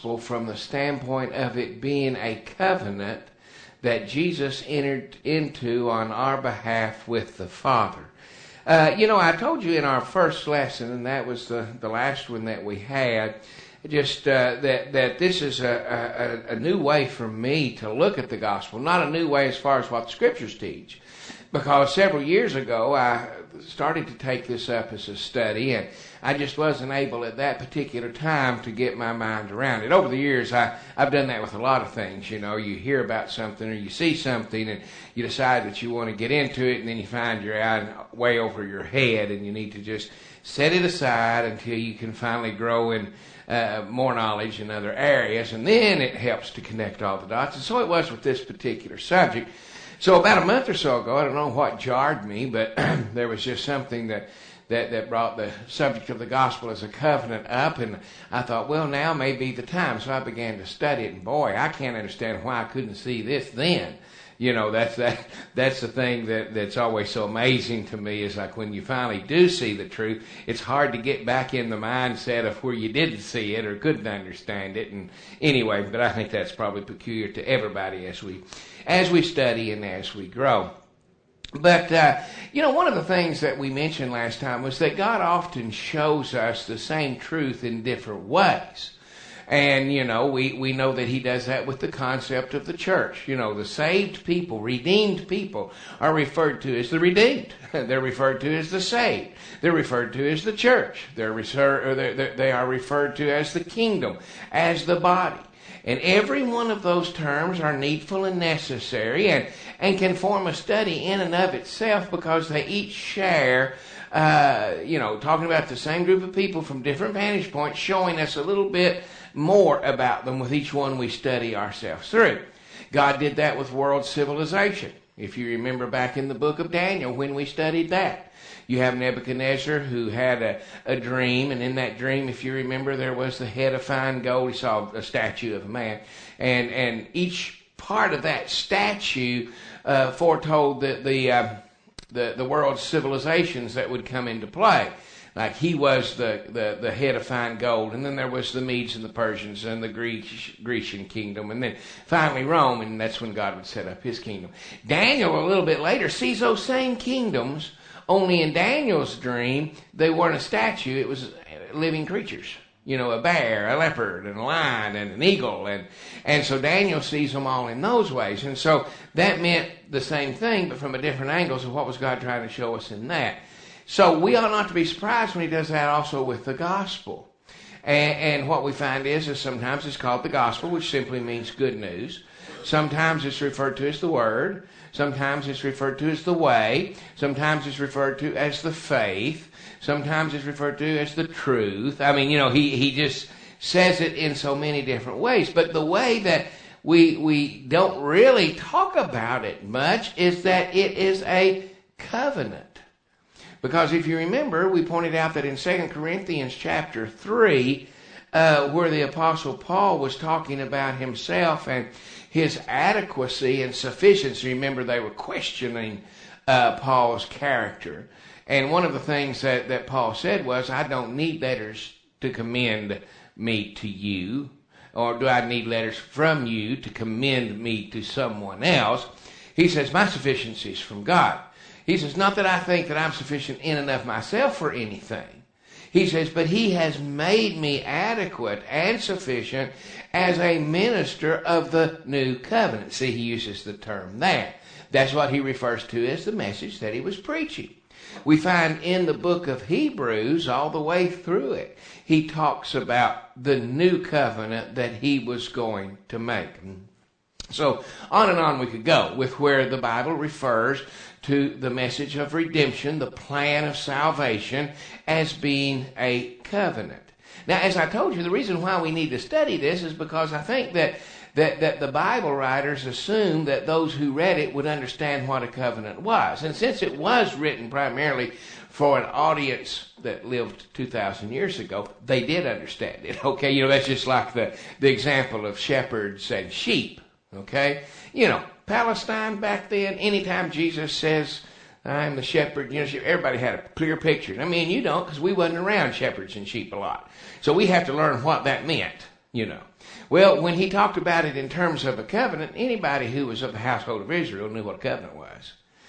gospel from the standpoint of it being a covenant that Jesus entered into on our behalf with the Father. I told you in our first lesson, and that was the last one that we had, just that this is a new way for me to look at the gospel. Not a new way as far as what the scriptures teach, because several years ago I started to take this up as a study, and I just wasn't able at that particular time to get my mind around it. Over the years, I've done that with a lot of things. You hear about something or you see something and you decide that you want to get into it, and then you find you're out way over your head, and you need to just set it aside until you can finally grow in more knowledge in other areas, and then it helps to connect all the dots. And so it was with this particular subject. So about a month or so ago, I don't know what jarred me, but there was just something that brought the subject of the gospel as a covenant up, and I thought, well, now may be the time. So I began to study it, and boy, I can't understand why I couldn't see this then. That's the thing that's always so amazing to me, is like when you finally do see the truth, it's hard to get back in the mindset of where you didn't see it or couldn't understand it. And anyway, but I think that's probably peculiar to everybody as we study and as we grow. But, one of the things that we mentioned last time was that God often shows us the same truth in different ways. And, we know that he does that with the concept of the church. The saved people, redeemed people, are referred to as the redeemed. They're referred to as the saved. They're referred to as the church. They are referred to as the kingdom, as the body. And every one of those terms are needful and necessary and can form a study in and of itself, because they each share, talking about the same group of people from different vantage points, showing us a little bit more about them with each one we study ourselves through. God did that with world civilization. If you remember back in the book of Daniel when we studied that. You have Nebuchadnezzar who had a dream, and in that dream, if you remember, there was the head of fine gold. He saw a statue of a man, and each part of that statue foretold the world's civilizations that would come into play. Like he was the head of fine gold, and then there was the Medes and the Persians and the Grecian kingdom, and then finally Rome, and that's when God would set up his kingdom. Daniel, a little bit later, sees those same kingdoms, only in Daniel's dream, they weren't a statue, it was living creatures. A bear, a leopard, and a lion, and an eagle, and so Daniel sees them all in those ways. And so that meant the same thing, but from a different angle. So what was God trying to show us in that? So we ought not to be surprised when he does that also with the gospel. And what we find is sometimes it's called the gospel, which simply means good news. Sometimes it's referred to as the word. Sometimes it's referred to as the way. Sometimes it's referred to as the faith. Sometimes it's referred to as the truth. I mean, he just says it in so many different ways. But the way that we don't really talk about it much is that it is a covenant. Because if you remember, we pointed out that in 2 Corinthians chapter 3, where the Apostle Paul was talking about himself and his adequacy and sufficiency. Remember, they were questioning Paul's character. And one of the things that Paul said was, I don't need letters to commend me to you, or do I need letters from you to commend me to someone else? He says, my sufficiency is from God. He says, not that I think that I'm sufficient in and of myself for anything. He says, but he has made me adequate and sufficient as a minister of the new covenant. See, he uses the term there. That's what he refers to as the message that he was preaching. We find in the book of Hebrews, all the way through it, he talks about the new covenant that he was going to make. So on and on we could go with where the Bible refers to the message of redemption, the plan of salvation, as being a covenant. Now, as I told you, the reason why we need to study this is because I think that the Bible writers assumed that those who read it would understand what a covenant was. And since it was written primarily for an audience that lived 2,000 years ago, they did understand it. Okay, that's just like the example of shepherds and sheep. Okay, Palestine back then, anytime Jesus says, I'm the shepherd, everybody had a clear picture. I mean, you don't, because we wasn't around shepherds and sheep a lot. So we have to learn what that meant, Well, when he talked about it in terms of a covenant, anybody who was of the household of Israel knew what a covenant was.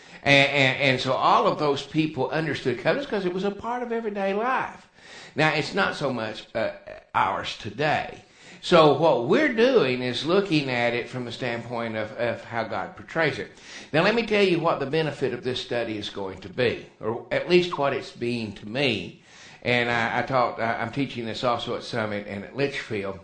And so all of those people understood covenants because it was a part of everyday life. Now, it's not so much ours today. So what we're doing is looking at it from the standpoint of how God portrays it. Now, let me tell you what the benefit of this study is going to be, or at least what it's being to me. And I'm teaching this also at Summit and at Litchfield.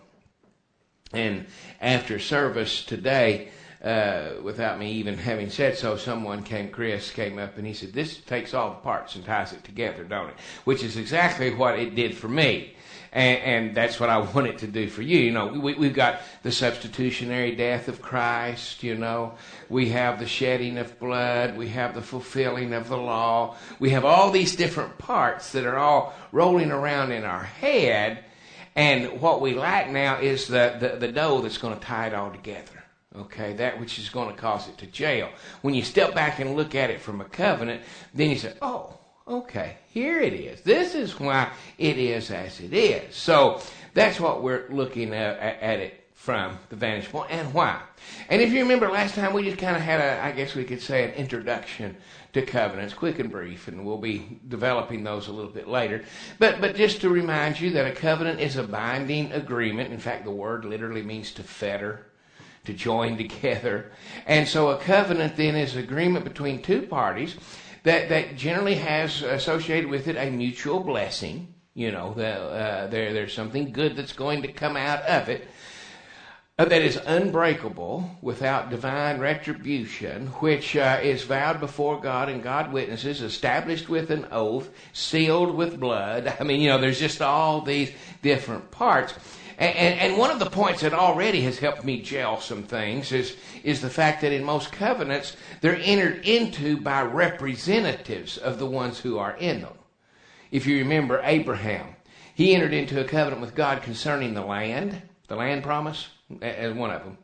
And after service today, without me even having said so, Chris came up and he said, this takes all the parts and ties it together, don't it? Which is exactly what it did for me. And that's what I want it to do for you. You know, we've got the substitutionary death of Christ, you know. We have the shedding of blood. We have the fulfilling of the law. We have all these different parts that are all rolling around in our head. And what we lack now is the dough that's going to tie it all together. Okay, that which is going to cause it to jail. When you step back and look at it from a covenant, then you say, oh, okay, here it is. This is why it is as it is. So that's what we're looking at it from the vantage point, and why. And if you remember last time, we just kind of had I guess we could say, an introduction to covenants, quick and brief, and we'll be developing those a little bit later. But just to remind you that a covenant is a binding agreement. In fact, the word literally means to fetter, to join together. And so a covenant then is agreement between two parties that generally has associated with it a mutual blessing. You know, there's something good that's going to come out of it that is unbreakable without divine retribution, which is vowed before God and God witnesses, established with an oath, sealed with blood. I mean, you know, there's just all these different parts. And one of the points that already has helped me gel some things is the fact that in most covenants, they're entered into by representatives of the ones who are in them. If you remember Abraham, he entered into a covenant with God concerning the land promise, as one of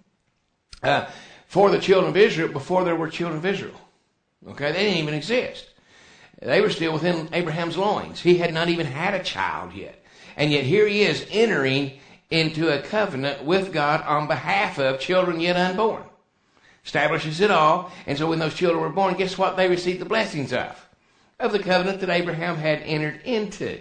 them, for the children of Israel before there were children of Israel. Okay, they didn't even exist. They were still within Abraham's loins. He had not even had a child yet. And yet here he is entering into a covenant with God on behalf of children yet unborn. Establishes it all. And so when those children were born, guess what they received the blessings of? Of the covenant that Abraham had entered into.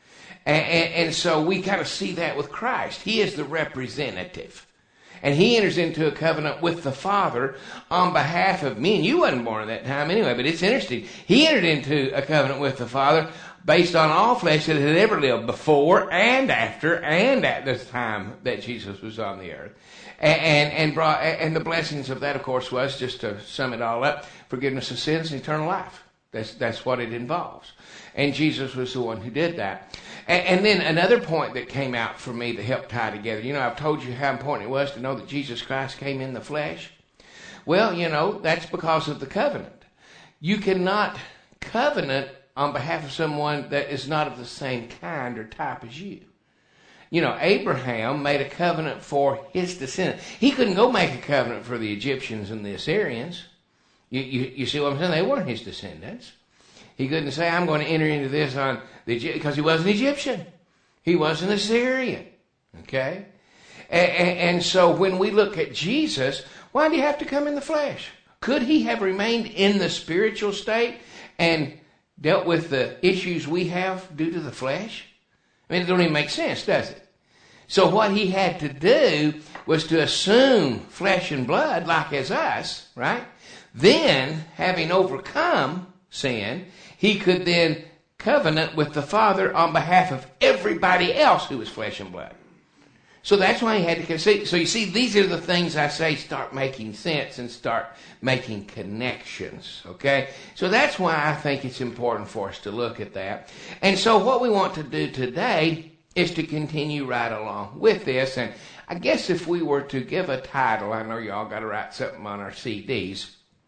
And so we kind of see that with Christ. He is the representative. And he enters into a covenant with the Father on behalf of me. And you wasn't born at that time anyway, but it's interesting. He entered into a covenant with the Father based on all flesh that had ever lived before and after and at the time that Jesus was on the earth. And the blessings of that, of course, was, just to sum it all up, forgiveness of sins and eternal life. That's what it involves. And Jesus was the one who did that. And then another point that came out for me that helped tie together. You know, I've told you how important it was to know that Jesus Christ came in the flesh. Well, you know, that's because of the covenant. You cannot covenant on behalf of someone that is not of the same kind or type as you. You know, Abraham made a covenant for his descendants. He couldn't go make a covenant for the Egyptians and the Assyrians. You see what I'm saying? They weren't his descendants. He couldn't say, I'm going to enter into this on the Egyptian, because he wasn't Egyptian. He was an Assyrian. Okay? And so when we look at Jesus, why did he have to come in the flesh? Could he have remained in the spiritual state and dealt with the issues we have due to the flesh? I mean, it don't even make sense, does it? So what he had to do was to assume flesh and blood like as us, right? Then, having overcome sin, he could then covenant with the Father on behalf of everybody else who was flesh and blood. So that's why he had to see. So you see, these are the things I say start making sense and start making connections, okay? So that's why I think it's important for us to look at that. And so what we want to do today is to continue right along with this. And I guess if we were to give a title, I know you all got to write something on our CDs.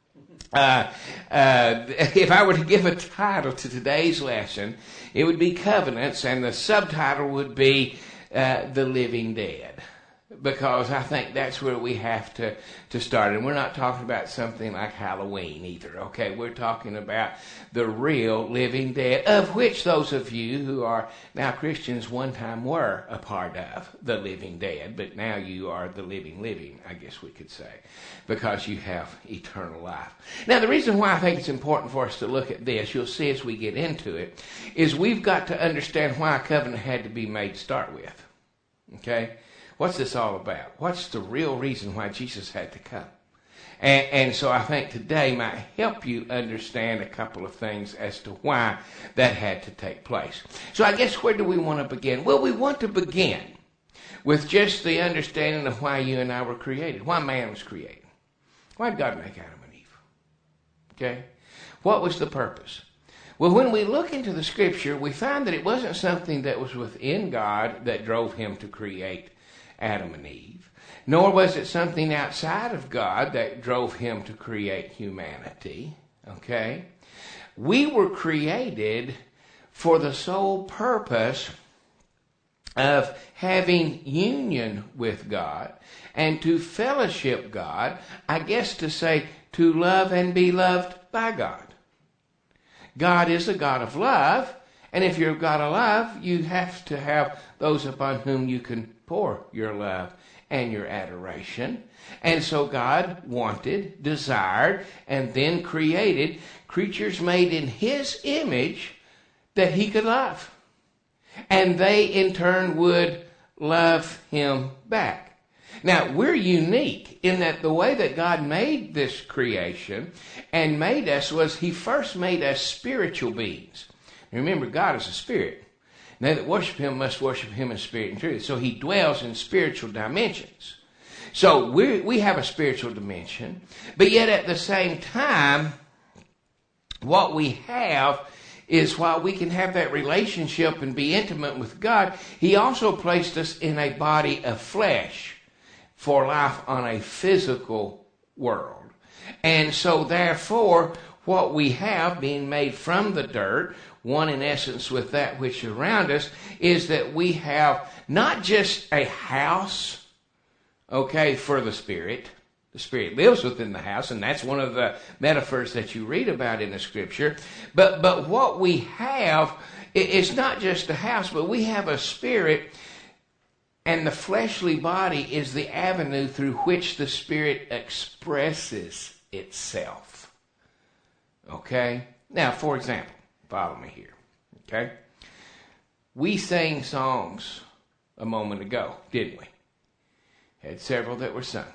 If I were to give a title to today's lesson, it would be Covenants, and the subtitle would be The Living Dead. because I think that's where we have to start. And we're not talking about something like Halloween either, okay? We're talking about the real living dead, of which those of you who are now Christians one time were a part of the living dead, but now you are the living, I guess we could say, because you have eternal life. Now, the reason why I think it's important for us to look at this, you'll see as we get into it, is we've got to understand why a covenant had to be made to start with, okay? What's this all about? What's the real reason why Jesus had to come? And so I think today might help you understand a couple of things as to why that had to take place. So I guess where do we want to begin? Well, we want to begin with just the understanding of why you and I were created, why man was created. Why did God make Adam and Eve? Okay? What was the purpose? Well, when we look into the Scripture, we find that it wasn't something that was within God that drove him to create Adam and Eve, nor was it something outside of God that drove him to create humanity, okay? We were created for the sole purpose of having union with God and to fellowship God, I guess to say to love and be loved by God. God is a God of love, and if you're a God of love, you have to have those upon whom you can pour your love and your adoration. And so God wanted, desired, and then created creatures made in his image that he could love. And they in turn would love him back. Now, we're unique in that the way that God made this creation and made us was he first made us spiritual beings. Remember, God is a spirit. They that worship him must worship him in spirit and truth. So he dwells in spiritual dimensions. So we have a spiritual dimension. But yet at the same time, what we have is while we can have that relationship and be intimate with God, he also placed us in a body of flesh for life on a physical world. And so therefore, what we have being made from the dirt, one in essence with that which is around us, is that we have not just a house, okay, for the Spirit. The Spirit lives within the house, and that's one of the metaphors that you read about in the Scripture. But what we have is not just a house, but we have a spirit, and the fleshly body is the avenue through which the Spirit expresses itself. Okay? Now, for example, follow me here. Okay? We sang songs a moment ago, didn't we? Had several that were sung.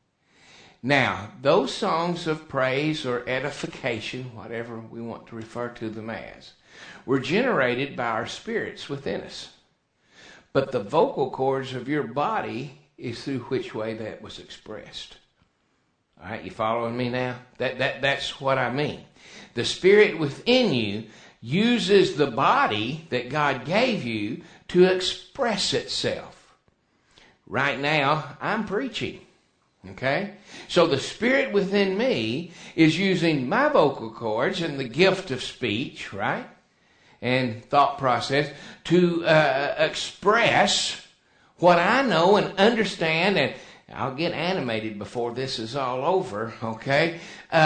Now, those songs of praise or edification, whatever we want to refer to them as, were generated by our spirits within us. But the vocal cords of your body is through which way that was expressed. All right, you following me now? That's what I mean. The Spirit within you uses the body that God gave you to express itself. Right now, I'm preaching. Okay? So the Spirit within me is using my vocal cords and the gift of speech, right? And thought process to express what I know and understand, and I'll get animated before this is all over, okay?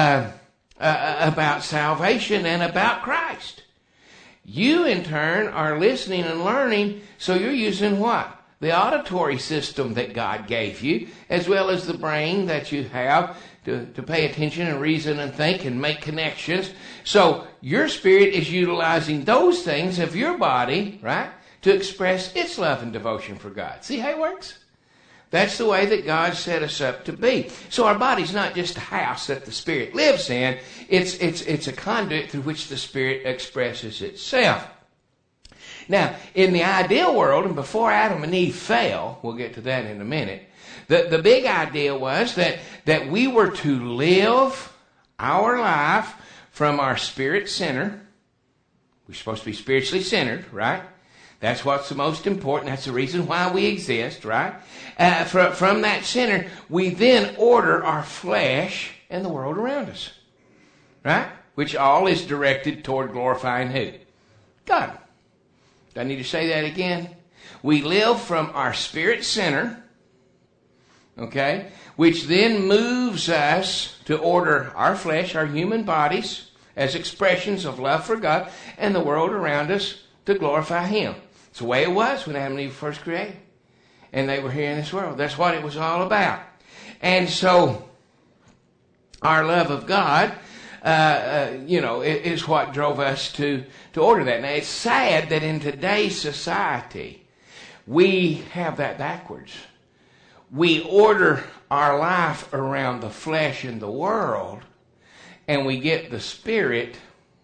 About salvation and about Christ. You, in turn, are listening and learning, so you're using what? The auditory system that God gave you, as well as the brain that you have to pay attention and reason and think and make connections. So your spirit is utilizing those things of your body, right, to express its love and devotion for God. See how it works? That's the way that God set us up to be. So our body's not just a house that the Spirit lives in. It's a conduit through which the Spirit expresses itself. Now, in the ideal world, and before Adam and Eve fell, we'll get to that in a minute, the big idea was that we were to live our life from our spirit center. We're supposed to be spiritually centered, right? That's what's the most important. That's the reason why we exist, right? From that center, we then order our flesh and the world around us, right? Which all is directed toward glorifying who? God. Do I need to say that again? We live from our spirit center, Okay? Which then moves us to order our flesh, our human bodies, as expressions of love for God, and the world around us to glorify Him. It's the way it was when Adam and Eve were first created. And they were here in this world. That's what it was all about. And so, our love of God, is what drove us to order that. Now, it's sad that in today's society, we have that backwards. We order our life around the flesh and the world, and we get the Spirit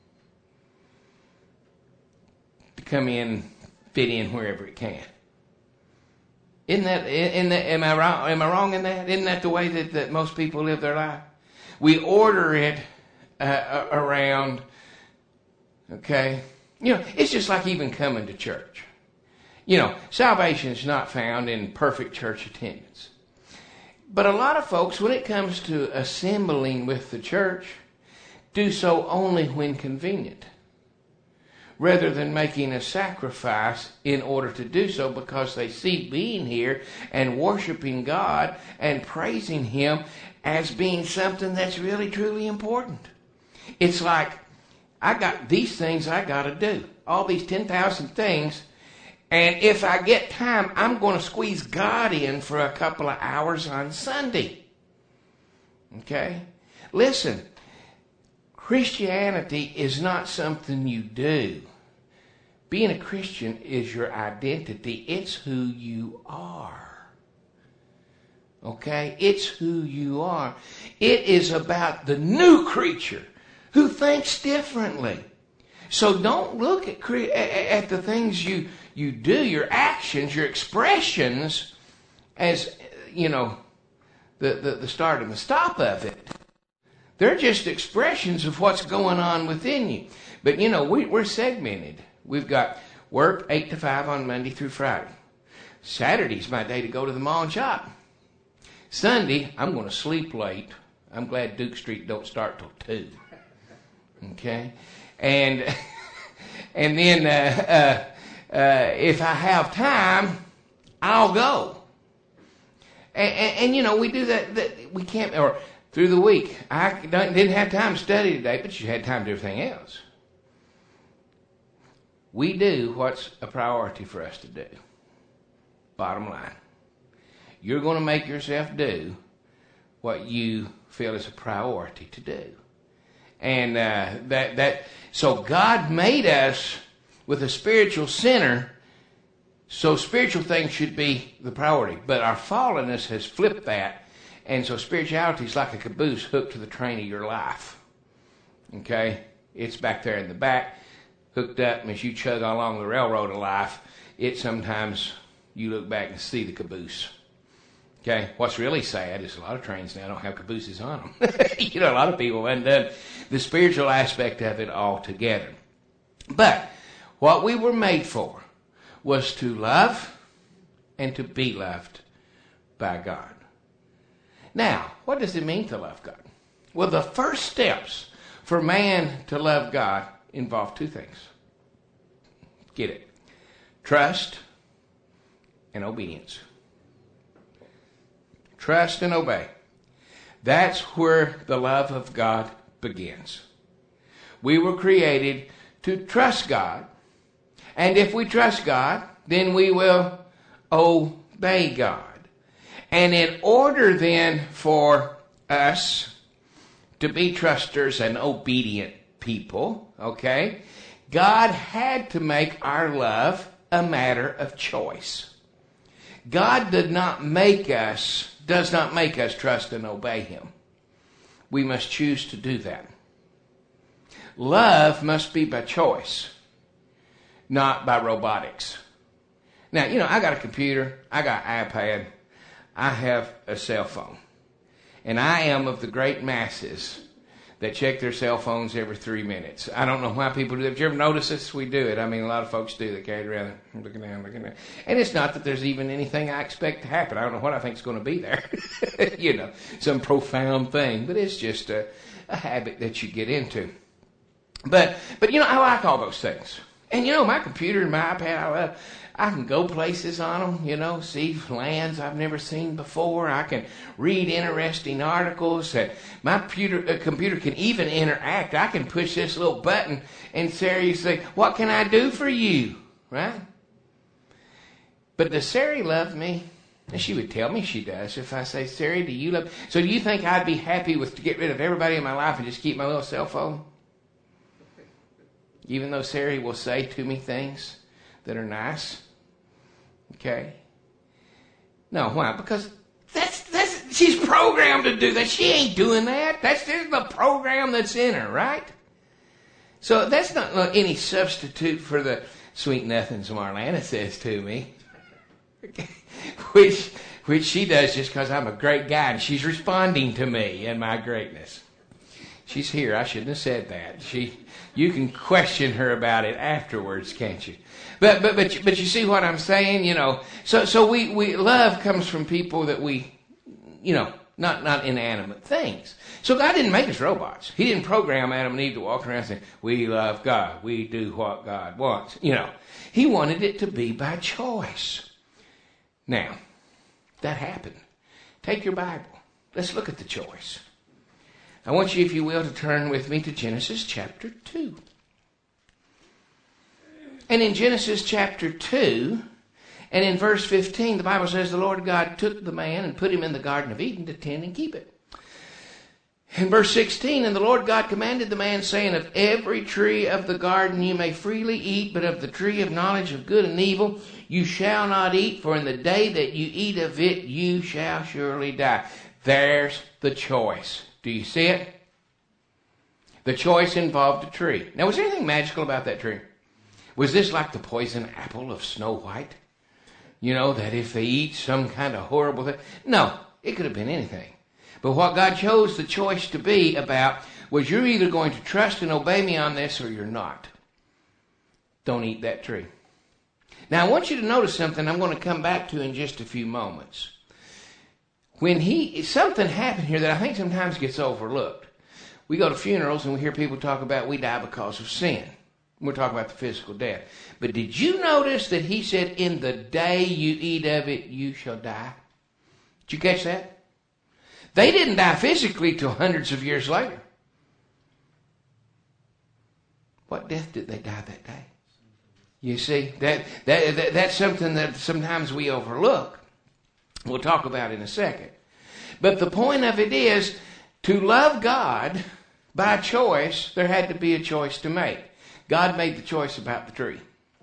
to come in, fit in wherever it can. Am I wrong in that? Isn't that the way that most people live their life? We order it around, okay? It's just like even coming to church. Salvation is not found in perfect church attendance. But a lot of folks, when it comes to assembling with the church, do so only when convenient, rather than making a sacrifice in order to do so, because they see being here and worshiping God and praising Him as being something that's really, truly important. It's like, I got these things I got to do, all these 10,000 things, and if I get time, I'm going to squeeze God in for a couple of hours on Sunday. Okay? Listen, Christianity is not something you do. Being a Christian is your identity. It's who you are. Okay? It's who you are. It is about the new creature who thinks differently. So don't look at the things you do, your actions, your expressions, as, the start and the stop of it. They're just expressions of what's going on within you. But, we're segmented. We've got work 8 to 5 on Monday through Friday. Saturday's my day to go to the mall and shop. Sunday, I'm going to sleep late. I'm glad Duke Street don't start till 2. Okay? And then if I have time, I'll go. And we do that we can't, or through the week. I didn't have time to study today, but you had time to do everything else. We do what's a priority for us to do. Bottom line. You're going to make yourself do what you feel is a priority to do. And so God made us with a spiritual center, so spiritual things should be the priority. But our fallenness has flipped that, and so spirituality is like a caboose hooked to the train of your life. Okay? It's back there in the back, hooked up, and as you chug along the railroad of life, sometimes you look back and see the caboose. Okay? What's really sad is a lot of trains now don't have cabooses on them. A lot of people haven't done the spiritual aspect of it altogether. But what we were made for was to love and to be loved by God. Now, what does it mean to love God? Well, the first steps for man to love God involve 2 things. Get it? Trust and obedience. Trust and obey. That's where the love of God begins. We were created to trust God. And if we trust God, then we will obey God. And in order then for us to be trusters and obedient people, okay, God had to make our love a matter of choice. God does not make us trust and obey Him. We must choose to do that. Love must be by choice, not by robotics. Now, I got a computer, I got an iPad, I have a cell phone. And I am of the great masses that check their cell phones every 3 minutes. I don't know why people do that. Did you ever notice this? We do it. I mean, a lot of folks do. They carry it around looking down. And it's not that there's even anything I expect to happen. I don't know what I think is going to be there. Some profound thing. But it's just a habit that you get into. But I like all those things. And my computer and my iPad, I can go places on them, see lands I've never seen before. I can read interesting articles. My computer can even interact. I can push this little button and Sarah, you say, what can I do for you? Right? But does Sarah love me? And she would tell me she does. If I say, Sarah, do you love me? So do you think I'd be happy to get rid of everybody in my life and just keep my little cell phone? Even though Sarah will say to me things that are nice. Okay? No, why? Because that's she's programmed to do that. She ain't doing that. That's just the program that's in her, right? So that's not any substitute for the sweet nothings Marlana says to me. Which she does just because I'm a great guy and she's responding to me and my greatness. She's here. I shouldn't have said that. You can question her about it afterwards, can't you? But you see what I'm saying, So we love comes from people that we, not inanimate things. So God didn't make us robots. He didn't program Adam and Eve to walk around saying, we love God. We do what God wants. He wanted it to be by choice. Now, that happened. Take your Bible. Let's look at the choice. I want you, if you will, to turn with me to Genesis chapter 2. And in Genesis chapter 2, and in verse 15, the Bible says, the Lord God took the man and put him in the Garden of Eden to tend and keep it. In verse 16, and the Lord God commanded the man, saying, of every tree of the garden you may freely eat, but of the tree of knowledge of good and evil you shall not eat, for in the day that you eat of it you shall surely die. There's the choice. Do you see it? The choice involved a tree. Now, was there anything magical about that tree? Was this like the poison apple of Snow White? That if they eat some kind of horrible thing? No, it could have been anything. But what God chose the choice to be about was you're either going to trust and obey me on this or you're not. Don't eat that tree. Now, I want you to notice something I'm going to come back to in just a few moments. Something happened here that I think sometimes gets overlooked. We go to funerals and we hear people talk about we die because of sin. We're talking about the physical death. But did you notice that he said, in the day you eat of it, you shall die? Did you catch that? They didn't die physically till hundreds of years later. What death did they die that day? You see, that's something that sometimes we overlook. We'll talk about in a second. But the point of it is, to love God by choice, there had to be a choice to make. God made the choice about the tree.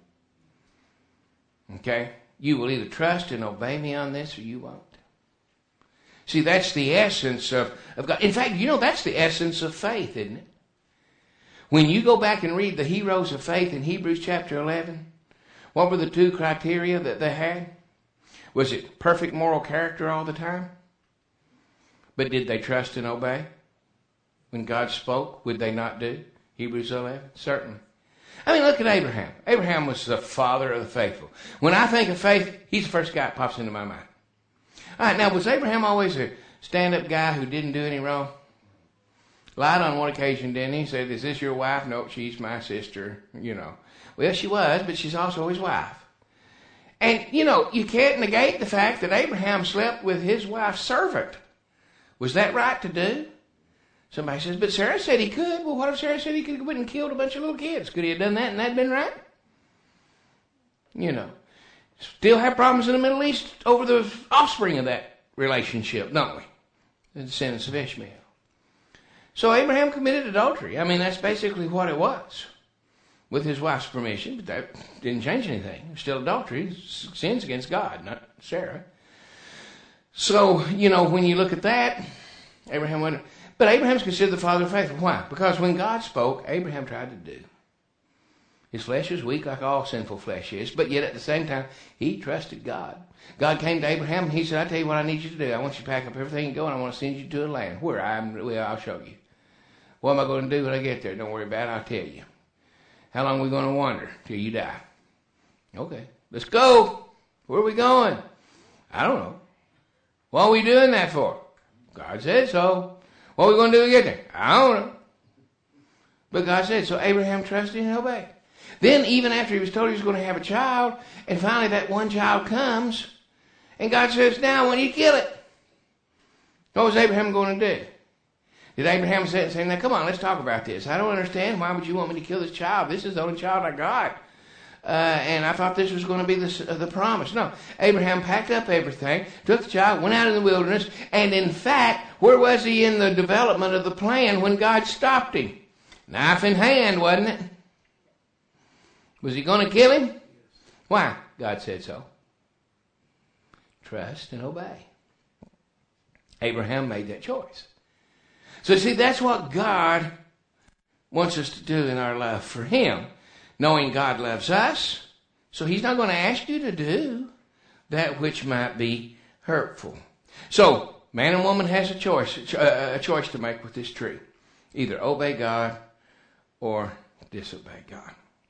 Okay? You will either trust and obey me on this or you won't. See, that's the essence of God. In fact, that's the essence of faith, isn't it? When you go back and read the heroes of faith in Hebrews chapter 11, what were the two criteria that they had? Was it perfect moral character all the time? But did they trust and obey? When God spoke, would they not do? Hebrews 11, certainly. I mean, look at Abraham. Abraham was the father of the faithful. When I think of faith, he's the first guy that pops into my mind. All right, now, was Abraham always a stand-up guy who didn't do any wrong? Lied on one occasion, didn't he? He said, is this your wife? No, she's my sister, Well, she was, but she's also his wife. And, you can't negate the fact that Abraham slept with his wife's servant. Was that right to do? Somebody says, but Sarah said he could. Well, what if Sarah said he could have went and killed a bunch of little kids? Could he have done that and that'd been right? Still have problems in the Middle East over the offspring of that relationship, don't we? The descendants of Ishmael. So Abraham committed adultery. I mean, that's basically what it was. With his wife's permission, but that didn't change anything. It was still adultery. Sins against God, not Sarah. So, when you look at that, Abraham went... But Abraham's considered the father of faith. Why? Because when God spoke, Abraham tried to do. His flesh was weak like all sinful flesh is, but yet at the same time, he trusted God. God came to Abraham and he said, I tell you what I need you to do. I want you to pack up everything and go, and I want to send you to a land where I'll show you. What am I going to do when I get there? Don't worry about it. I'll tell you. How long are we going to wander till you die? Okay, let's go. Where are we going? I don't know. What are we doing that for? God said so. What are we going to do to get there? I don't know. But God said, so Abraham trusted and obeyed. Then even after he was told he was going to have a child, and finally that one child comes, and God says, now when you kill it, what was Abraham going to do? Did Abraham say, now come on, let's talk about this. I don't understand. Why would you want me to kill this child? This is the only child I got. And I thought this was going to be the promise. No. Abraham packed up everything, took the child, went out in the wilderness, and in fact, where was he in the development of the plan when God stopped him? Knife in hand, wasn't it? Was he going to kill him? Why? God said so. Trust and obey. Abraham made that choice. So see, that's what God wants us to do in our love for him. Knowing God loves us, so he's not going to ask you to do that which might be hurtful. So, man and woman has a choice to make with this tree. Either obey God or disobey God.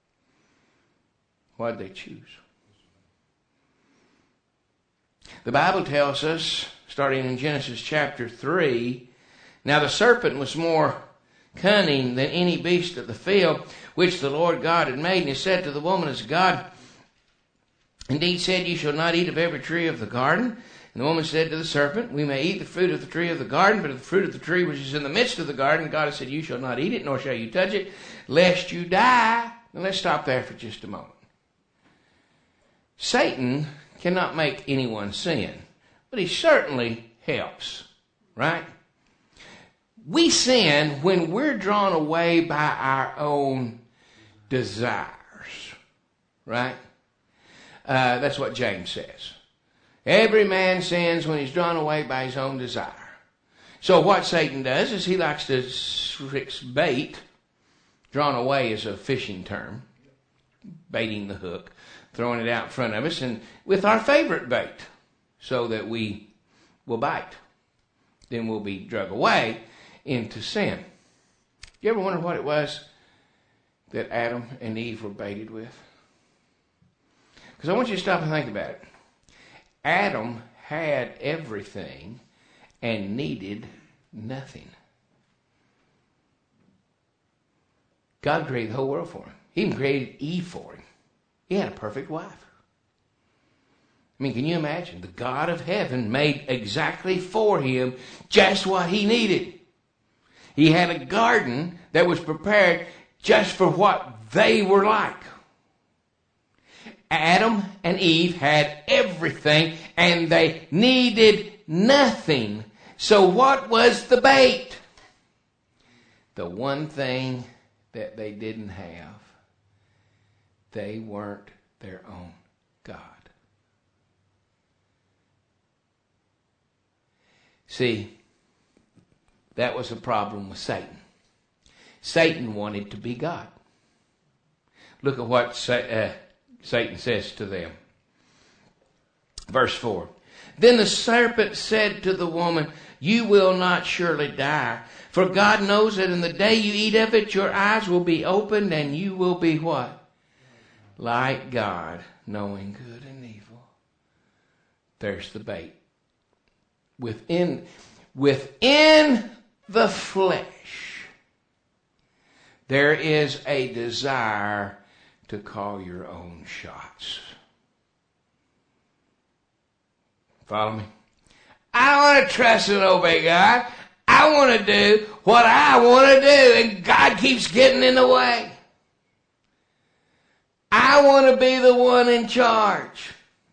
What did they choose? The Bible tells us, starting in Genesis chapter 3, now the serpent was more cunning than any beast of the field, which the Lord God had made. And he said to the woman, as God indeed said, you shall not eat of every tree of the garden. And the woman said to the serpent, we may eat the fruit of the tree of the garden, but of the fruit of the tree which is in the midst of the garden, God has said, you shall not eat it, nor shall you touch it, lest you die. Now let's stop there for just a moment. Satan cannot make anyone sin, but he certainly helps, right? We sin when we're drawn away by our own desires, right? That's what James says. Every man sins when he's drawn away by his own desire. So what Satan does is he likes to fix bait. Drawn away is a fishing term. Baiting the hook. Throwing it out in front of us and with our favorite bait so that we will bite. Then we'll be dragged away into sin. You ever wonder what it was that Adam and Eve were baited with? Because I want you to stop and think about it. Adam had everything and needed nothing. God created the whole world for him. He even created Eve for him. He had a perfect wife. I mean, can you imagine? The God of heaven made exactly for him just what he needed. He had a garden that was prepared just for what they were like. Adam and Eve had everything and they needed nothing. So what was the bait? The one thing that they didn't have. They weren't their own God. See, that was a problem with Satan. Satan wanted to be God. Look at what Satan says to them. Verse 4. Then the serpent said to the woman, you will not surely die, for God knows that in the day you eat of it, your eyes will be opened, and you will be what? Like God, knowing good and evil. There's the bait. Within the flesh, there is a desire to call your own shots. Follow me? I don't want to trust and obey God. I want to do what I want to do, and God keeps getting in the way. I want to be the one in charge.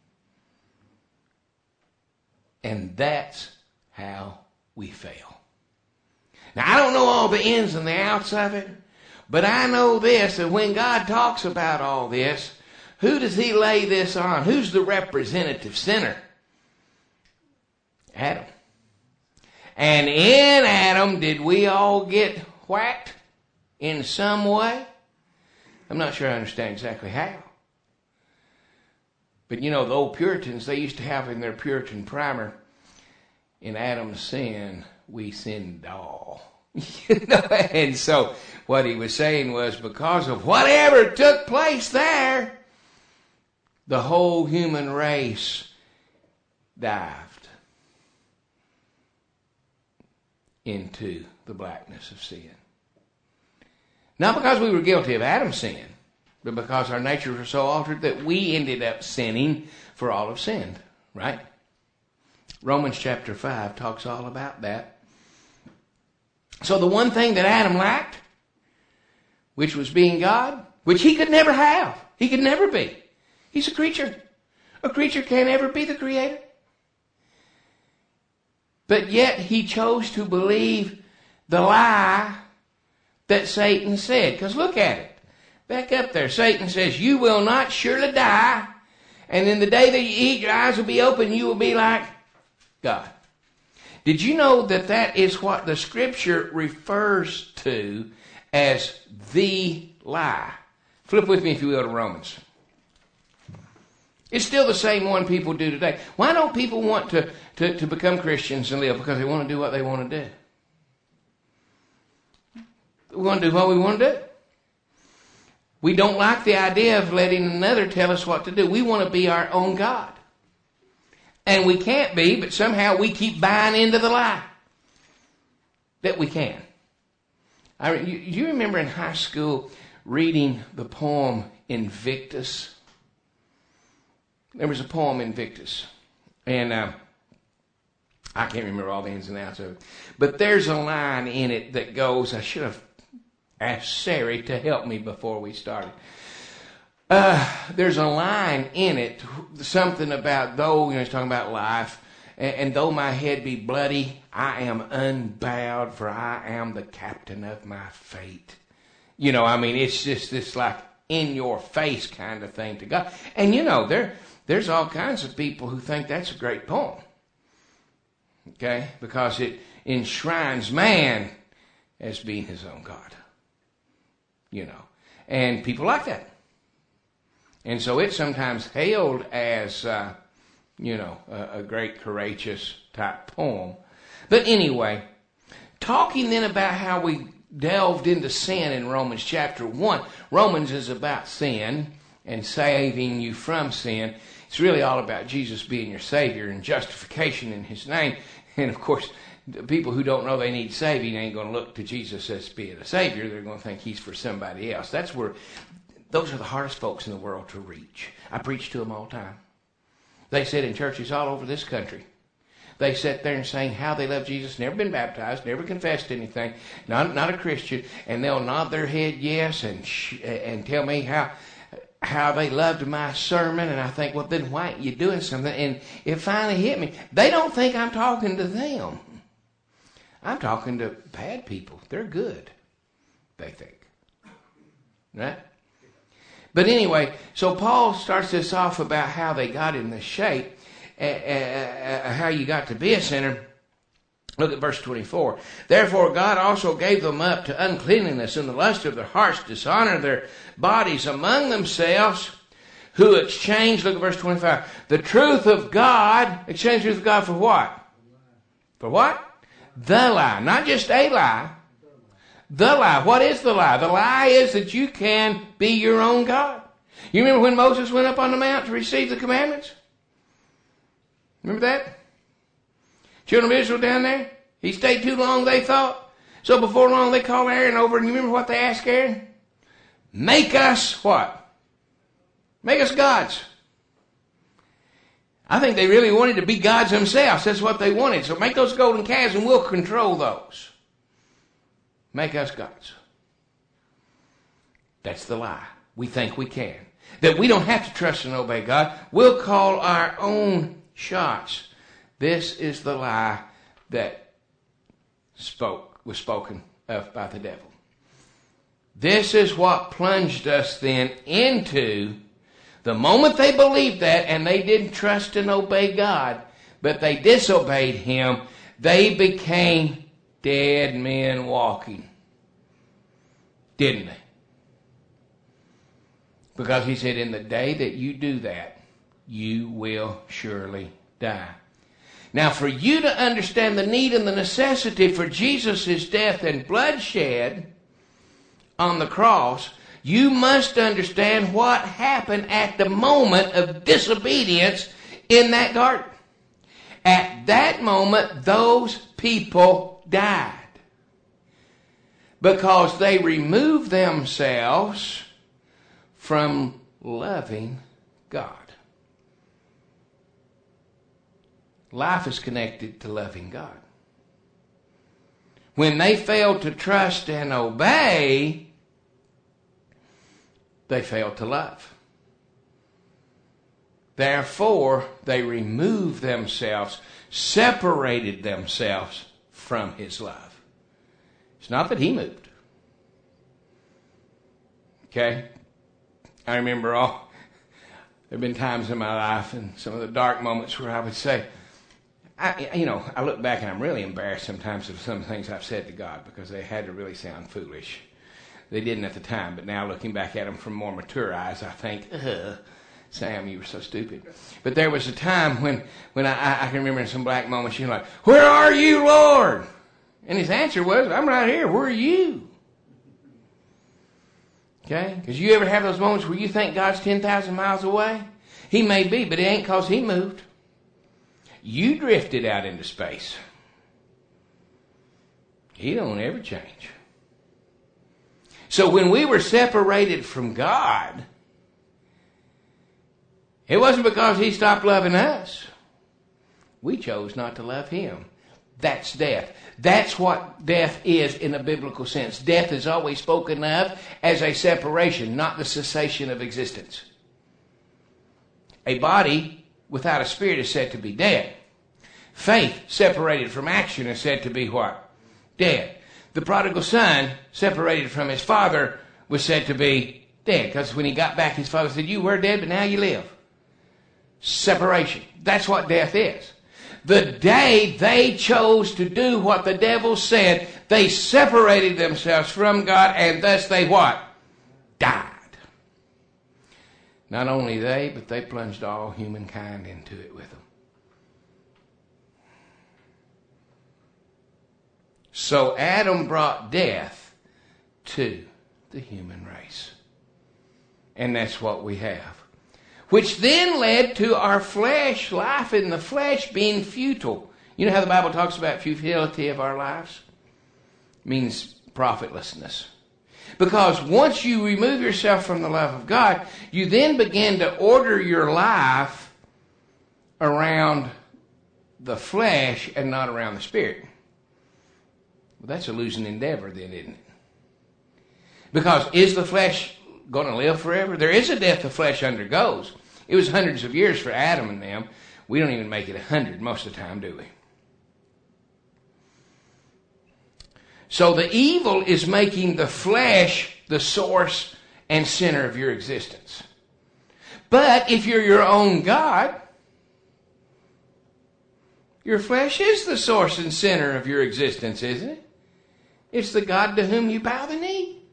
And that's how we fail. Now, I don't know all the ins and the outs of it, but I know this, that when God talks about all this, who does he lay this on? Who's the representative sinner? Adam. And in Adam, did we all get whacked in some way? I'm not sure I understand exactly how. But you know, the old Puritans, they used to have in their Puritan primer, in Adam's sin, we sinned all. And so what he was saying was, because of whatever took place there, the whole human race dived into the blackness of sin. Not because we were guilty of Adam's sin, but because our natures are so altered that we ended up sinning, for all have sinned, right? Romans chapter 5 talks all about that. So the one thing that Adam lacked, which was being God, which he could never have, he could never be. He's a creature. A creature can't ever be the creator. But yet he chose to believe the lie that Satan said. Because look at it. Back up there. Satan says, you will not surely die. And in the day that you eat, your eyes will be open. You will be like God. Did you know that that is what the scripture refers to as the lie? Flip with me, if you will, to Romans. It's still the same one people do today. Why don't people want to become Christians and live? Because they want to do what they want to do. We want to do what we want to do. We don't like the idea of letting another tell us what to do. We want to be our own God. And we can't be, but somehow we keep buying into the lie that we can. You remember in high school reading the poem Invictus? There was a poem, Invictus. And I can't remember all the ins and outs of it. But there's a line in it that goes, I should have asked Sari to help me before we started. There's a line in it, something about though, he's talking about life, and though my head be bloody, I am unbowed, for I am the captain of my fate. It's just this like in your face kind of thing to God. And there's all kinds of people who think that's a great poem. Okay? Because it enshrines man as being his own God. And people like that. And so it's sometimes hailed as, a great courageous type poem. But anyway, talking then about how we delved into sin in Romans chapter 1. Romans is about sin and saving you from sin. It's really all about Jesus being your Savior and justification in His name. And of course, the people who don't know they need saving ain't going to look to Jesus as being a Savior. They're going to think He's for somebody else. Those are the hardest folks in the world to reach. I preach to them all the time. They sit in churches all over this country. They sit there and saying how they love Jesus, never been baptized, never confessed anything, not a Christian, and they'll nod their head yes and tell me how they loved my sermon, and I think, well, then why aren't you doing something? And it finally hit me. They don't think I'm talking to them. I'm talking to bad people. They're good, they think. Right? But anyway, so Paul starts this off about how they got in this shape, how you got to be a sinner. Look at verse 24. Therefore God also gave them up to uncleanness, and the lust of their hearts dishonor their bodies among themselves, who exchanged, look at verse 25, the truth of God, exchanged the truth of God for what? For what? The lie. Not just a lie. The lie. What is the lie? The lie is that you can be your own God. You remember when Moses went up on the mount to receive the commandments? Remember that? Children of Israel down there? He stayed too long, they thought. So before long they called Aaron over, and you remember what they asked Aaron? Make us what? Make us gods. I think they really wanted to be gods themselves. That's what they wanted. So make those golden calves and we'll control those. Make us gods. That's the lie. We think we can. That we don't have to trust and obey God. We'll call our own shots. This is the lie that was spoken of by the devil. This is what plunged us then into the moment they believed that and they didn't trust and obey God, but they disobeyed Him, they became dead men walking. Didn't they? Because He said, in the day that you do that, you will surely die. Now, for you to understand the need and the necessity for Jesus' death and bloodshed on the cross, you must understand what happened at the moment of disobedience in that garden. At that moment, those people died. Because they removed themselves from loving God. Life is connected to loving God. When they fail to trust and obey, they fail to love. Therefore, they removed themselves, separated themselves from His love. It's not that He moved. Okay? I remember there have been times in my life and some of the dark moments where I would say, I look back and I'm really embarrassed sometimes of some things I've said to God because they had to really sound foolish. They didn't at the time, but now looking back at them from more mature eyes, I think, Sam, you were so stupid. But there was a time when I can remember in some black moments, you're like, where are you, Lord? And His answer was, I'm right here. Where are you? Okay? Because you ever have those moments where you think God's 10,000 miles away? He may be, but it ain't because He moved. You drifted out into space. He don't ever change. So when we were separated from God, it wasn't because He stopped loving us. We chose not to love Him. That's death. That's what death is in a biblical sense. Death is always spoken of as a separation, not the cessation of existence. A body without a spirit is said to be dead. Faith separated from action is said to be what? Dead. The prodigal son separated from his father was said to be dead. Because when he got back, his father said, you were dead, but now you live. Separation. That's what death is. The day they chose to do what the devil said, they separated themselves from God, and thus they what? Died. Not only they, but they plunged all humankind into it with them. So Adam brought death to the human race. And that's what we have. Which then led to our flesh, life in the flesh being futile. You know how the Bible talks about futility of our lives? It means profitlessness. Because once you remove yourself from the love of God, you then begin to order your life around the flesh and not around the spirit. Well, that's a losing endeavor then, isn't it? Because is the flesh going to live forever? There is a death the flesh undergoes. It was hundreds of years for Adam and them. We don't even make it 100 most of the time, do we? So the evil is making the flesh the source and center of your existence. But if you're your own God, your flesh is the source and center of your existence, isn't it? It's the God to whom you bow the knee.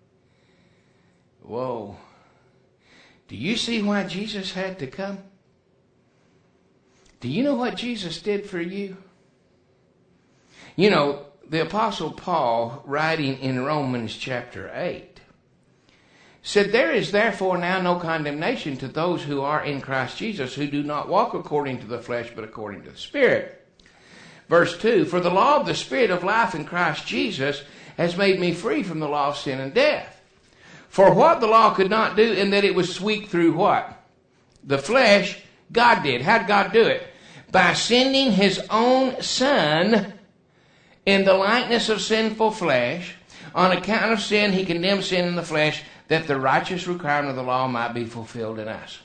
Whoa. Do you see why Jesus had to come? Do you know what Jesus did for you? You know, the Apostle Paul, writing in Romans chapter 8, said, there is therefore now no condemnation to those who are in Christ Jesus, who do not walk according to the flesh, but according to the Spirit. Verse 2, for the law of the Spirit of life in Christ Jesus has made me free from the law of sin and death. For what the law could not do, in that it was weak through what? The flesh, God did. How did God do it? By sending His own Son in the likeness of sinful flesh. On account of sin, He condemned sin in the flesh, that the righteous requirement of the law might be fulfilled in us.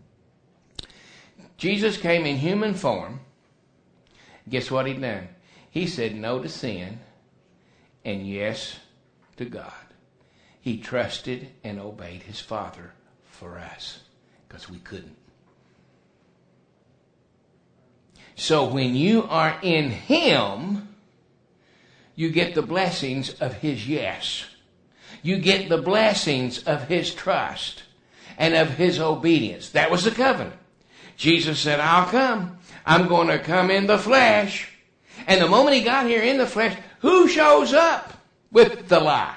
Jesus came in human form. Guess what He done? He said no to sin and yes to God. He trusted and obeyed His Father for us because we couldn't. So when you are in Him, you get the blessings of His yes. You get the blessings of His trust and of His obedience. That was the covenant. Jesus said, I'll come. I'm going to come in the flesh. And the moment He got here in the flesh, who shows up with the lie?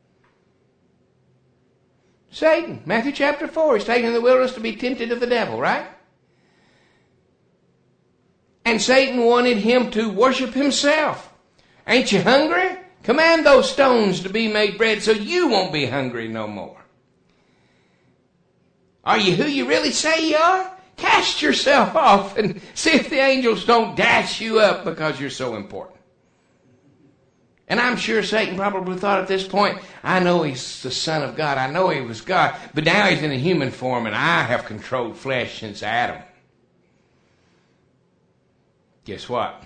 Satan. Matthew chapter 4. He's taken in the wilderness to be tempted of the devil, right? And Satan wanted Him to worship himself. Ain't you hungry? Command those stones to be made bread so you won't be hungry no more. Are you who you really say you are? Cast yourself off and see if the angels don't dash you up because you're so important. And I'm sure Satan probably thought at this point, I know he's the Son of God. I know he was God. But now he's in a human form and I have controlled flesh since Adam. Guess what?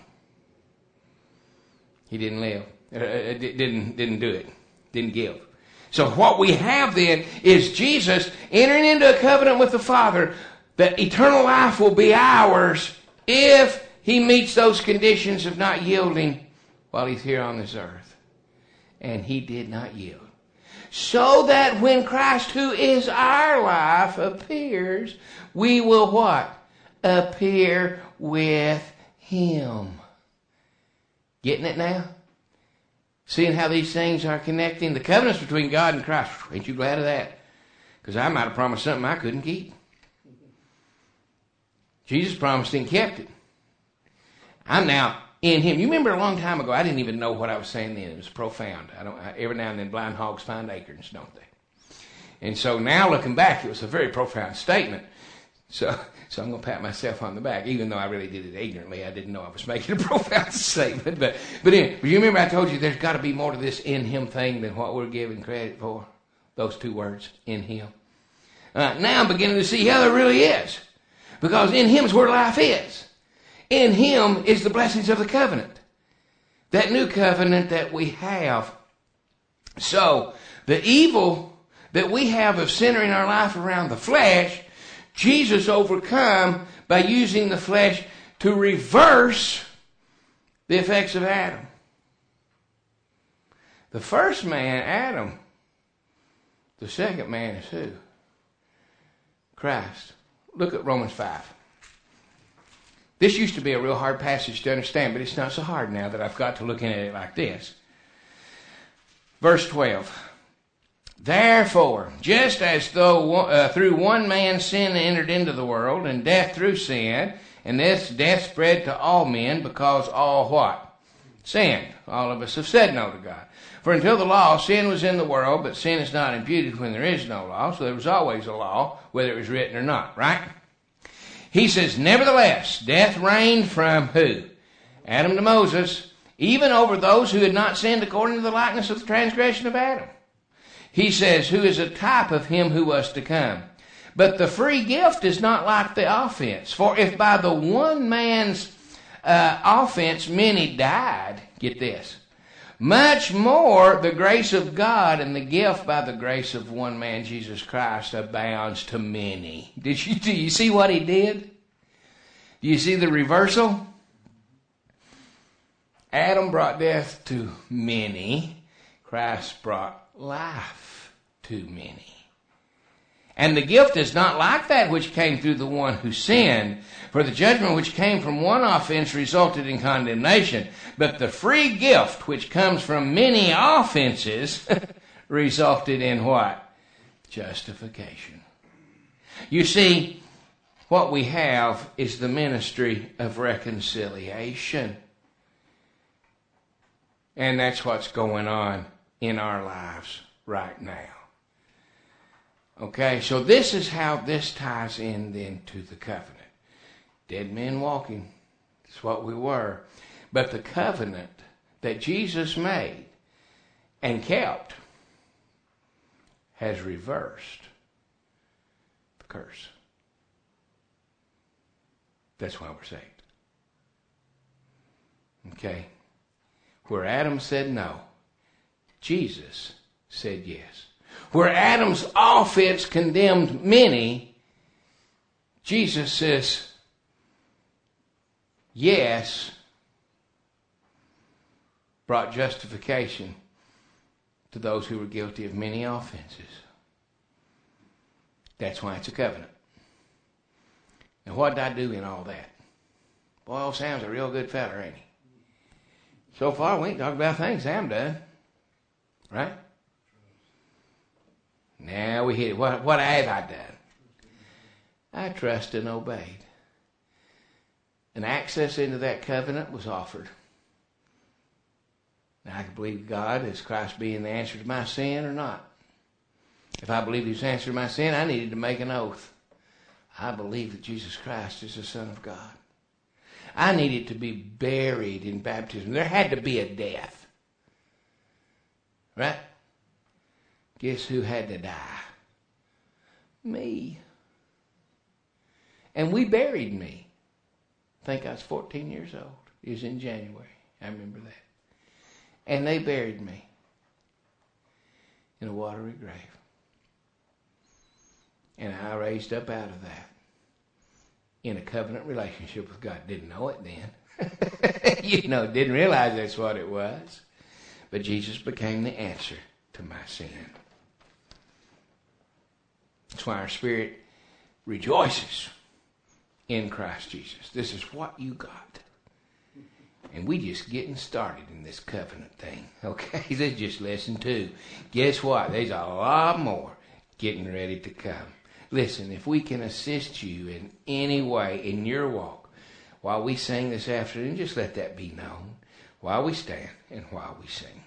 He didn't live. Didn't do it. Didn't give. So what we have then is Jesus entering into a covenant with the Father that eternal life will be ours if he meets those conditions of not yielding while he's here on this earth. And he did not yield. So that when Christ, who is our life, appears, we will what? Appear with him. Getting it now? Seeing how these things are connecting? The covenants between God and Christ. Ain't you glad of that? Because I might have promised something I couldn't keep. Jesus promised and kept it. I'm now in him. You remember a long time ago, I didn't even know what I was saying then. It was profound. Every now and then blind hogs find acorns, don't they? And so now looking back, it was a very profound statement. So I'm going to pat myself on the back, even though I really did it ignorantly. I didn't know I was making a profound statement. But anyway, you remember I told you there's got to be more to this in him thing than what we're giving credit for. Those two words, in him. Now I'm beginning to see how there really is. Because in him is where life is. In him is the blessings of the covenant. That new covenant that we have. So, the evil that we have of centering our life around the flesh, Jesus overcome by using the flesh to reverse the effects of Adam. The first man, Adam. The second man is who? Christ. Look at Romans 5. This used to be a real hard passage to understand, but it's not so hard now that I've got to look at it like this. Verse 12. Therefore, just as though through one man sin entered into the world, and death through sin, and this death spread to all men, because all what? Sinned. All of us have said no to God. For until the law, sin was in the world, but sin is not imputed when there is no law. So there was always a law, whether it was written or not, right? He says, nevertheless, death reigned from who? Adam to Moses, even over those who had not sinned according to the likeness of the transgression of Adam. He says, who is a type of him who was to come. But the free gift is not like the offense. For if by the one man's offense many died, get this, much more the grace of God and the gift by the grace of one man, Jesus Christ, abounds to many. Do you see what he did? Do you see the reversal? Adam brought death to many. Christ brought life to many. And the gift is not like that which came through the one who sinned. For the judgment which came from one offense resulted in condemnation. But the free gift which comes from many offenses resulted in what? Justification. You see, what we have is the ministry of reconciliation. And that's what's going on in our lives right now. Okay, so this is how this ties in then to the covenant. Dead men walking. That's what we were. But the covenant that Jesus made and kept has reversed the curse. That's why we're saved. Okay? Where Adam said no, Jesus said yes. Where Adam's offense condemned many, Jesus says yes, brought justification to those who were guilty of many offenses. That's why it's a covenant. Now, what did I do in all that? Boy, old Sam's a real good feller, ain't he? So far, we ain't talked about things Sam done. Right? Now we hit it. What have I done? I trusted and obeyed. And access into that covenant was offered. Now I can believe God as Christ being the answer to my sin or not. If I believed he was answering my sin, I needed to make an oath. I believe that Jesus Christ is the Son of God. I needed to be buried in baptism. There had to be a death. Right? Guess who had to die? Me. And we buried me. I think I was 14 years old. It was in January. I remember that. And they buried me in a watery grave. And I raised up out of that in a covenant relationship with God. Didn't know it then. Didn't realize that's what it was. But Jesus became the answer to my sin. That's why our spirit rejoices in Christ Jesus. This is what you got. And we just getting started in this covenant thing. Okay, this is just lesson 2. Guess what? There's a lot more getting ready to come. Listen, if we can assist you in any way in your walk while we sing this afternoon, just let that be known while we stand and while we sing.